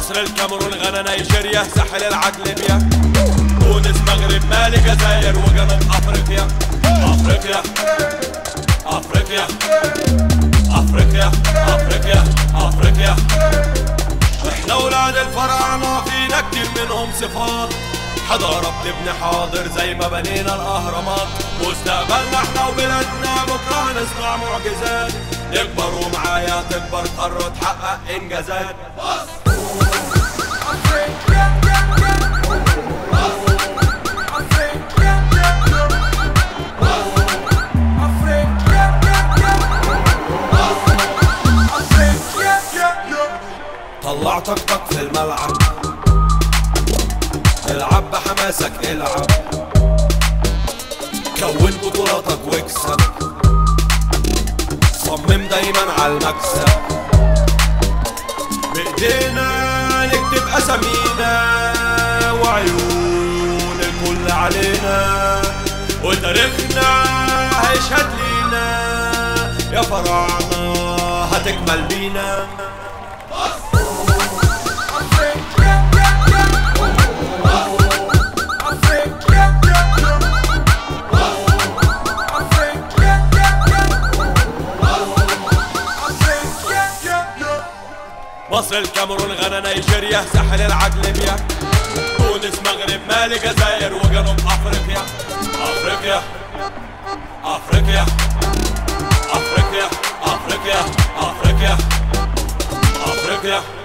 مصر، الكاميرون، غانا، نيجيريا، ساحل العاج، ليبيا، تونس، مغرب، مالي، جزائر، وجنوب افريقيا. افريقيا افريقيا افريقيا افريقيا افريقيا. احنا ولاد الفراعنة، فينا كتير منهم صفات، حضارة بتبني حاضر زي ما بنينا الاهرامات. مستقبلنا احنا وبلادنا، بكره هنصنع معجزات، نكبر ومعايا تكبر قارة تحقق انجازات. طلع طاقتك في الملعب، العب بحماسك، العب، كون بطولاتك واكسب، صمم دايما على المكسب، بايدينا نكتب اسامينا وعيون الكل علينا، وتاريخنا هيشهد لينا، يا فراعنة هتكمل بينا. مصر، الكاميرون، غانا، نيجيريا، ساحل العاج، ليبيا، تونس، مغرب، مالي، جزائر، وجنوب افريقيا. افريقيا افريقيا افريقيا افريقيا افريقيا افريقيا.